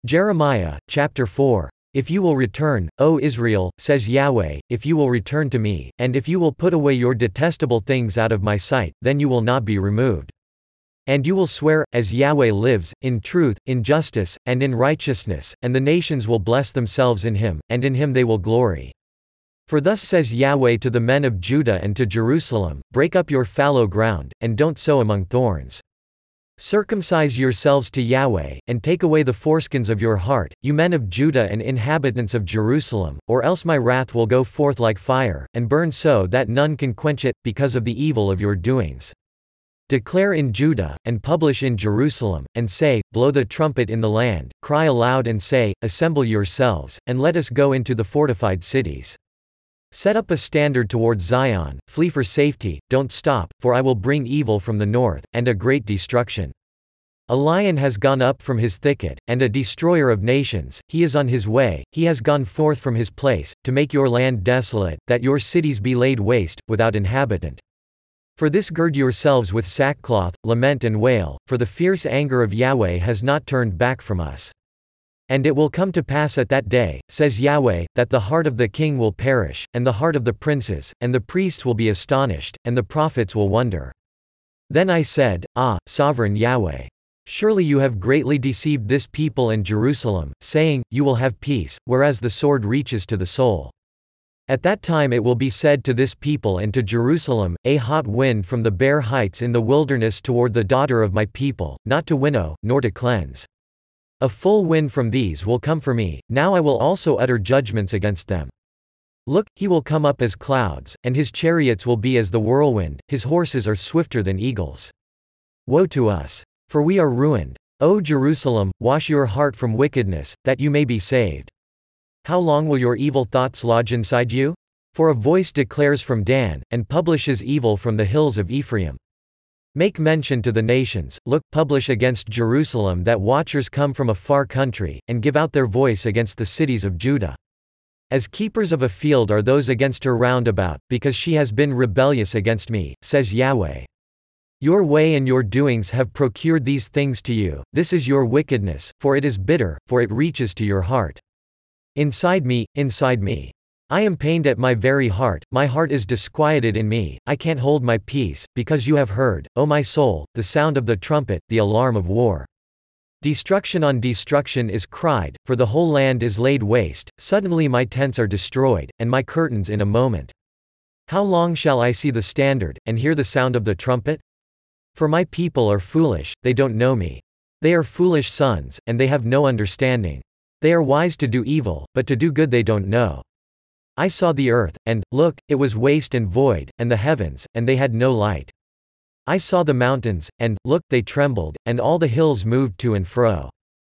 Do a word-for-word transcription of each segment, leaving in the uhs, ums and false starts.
Jeremiah, chapter four. If you will return, O Israel, says Yahweh, if you will return to me, and if you will put away your detestable things out of my sight, then you will not be removed. And you will swear, as Yahweh lives, in truth, in justice, and in righteousness, and the nations will bless themselves in him, and in him they will glory. For thus says Yahweh to the men of Judah and to Jerusalem, break up your fallow ground, and don't sow among thorns. Circumcise yourselves to Yahweh, and take away the foreskins of your heart, you men of Judah and inhabitants of Jerusalem, or else my wrath will go forth like fire, and burn so that none can quench it, because of the evil of your doings. Declare in Judah, and publish in Jerusalem, and say, blow the trumpet in the land, cry aloud and say, assemble yourselves, and let us go into the fortified cities. Set up a standard toward Zion, flee for safety, don't stop, for I will bring evil from the north, and a great destruction. A lion has gone up from his thicket, and a destroyer of nations, he is on his way, he has gone forth from his place, to make your land desolate, that your cities be laid waste, without inhabitant. For this gird yourselves with sackcloth, lament and wail, for the fierce anger of Yahweh has not turned back from us. And it will come to pass at that day, says Yahweh, that the heart of the king will perish, and the heart of the princes, and the priests will be astonished, and the prophets will wonder. Then I said, Ah, sovereign Yahweh! Surely you have greatly deceived this people and Jerusalem, saying, you will have peace, whereas the sword reaches to the soul. At that time it will be said to this people and to Jerusalem, a hot wind from the bare heights in the wilderness toward the daughter of my people, not to winnow, nor to cleanse. A full wind from these will come for me, now I will also utter judgments against them. Look, he will come up as clouds, and his chariots will be as the whirlwind, his horses are swifter than eagles. Woe to us! For we are ruined. O Jerusalem, wash your heart from wickedness, that you may be saved. How long will your evil thoughts lodge inside you? For a voice declares from Dan, and publishes evil from the hills of Ephraim. Make mention to the nations, look, publish against Jerusalem that watchers come from a far country, and give out their voice against the cities of Judah. As keepers of a field are those against her round about, because she has been rebellious against me, says Yahweh. Your way and your doings have procured these things to you, this is your wickedness, for it is bitter, for it reaches to your heart. Inside me, inside me. I am pained at my very heart, my heart is disquieted in me, I can't hold my peace, because you have heard, O my soul, the sound of the trumpet, the alarm of war. Destruction on destruction is cried, for the whole land is laid waste, suddenly my tents are destroyed, and my curtains in a moment. How long shall I see the standard, and hear the sound of the trumpet? For my people are foolish, they don't know me. They are foolish sons, and they have no understanding. They are wise to do evil, but to do good they don't know. I saw the earth, and, look, it was waste and void, and the heavens, and they had no light. I saw the mountains, and, look, they trembled, and all the hills moved to and fro.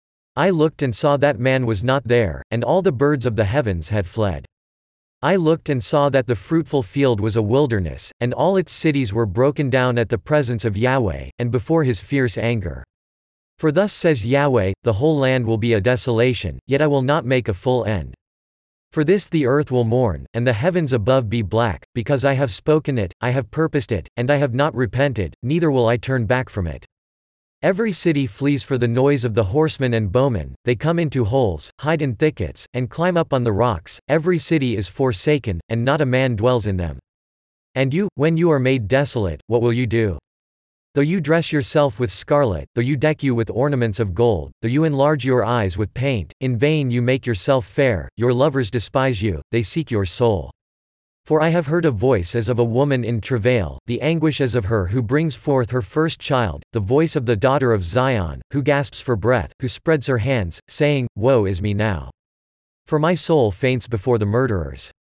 I looked and saw that man was not there, and all the birds of the heavens had fled. I looked and saw that the fruitful field was a wilderness, and all its cities were broken down at the presence of Yahweh, and before his fierce anger. For thus says Yahweh, the whole land will be a desolation, yet I will not make a full end. For this the earth will mourn, and the heavens above be black, because I have spoken it, I have purposed it, and I have not repented, neither will I turn back from it. Every city flees for the noise of the horsemen and bowmen, they come into holes, hide in thickets, and climb up on the rocks, every city is forsaken, and not a man dwells in them. And you, when you are made desolate, what will you do? Though you dress yourself with scarlet, though you deck you with ornaments of gold, though you enlarge your eyes with paint, in vain you make yourself fair, your lovers despise you, they seek your soul. For I have heard a voice as of a woman in travail, the anguish as of her who brings forth her first child, the voice of the daughter of Zion, who gasps for breath, who spreads her hands, saying, Woe is me now! For my soul faints before the murderers.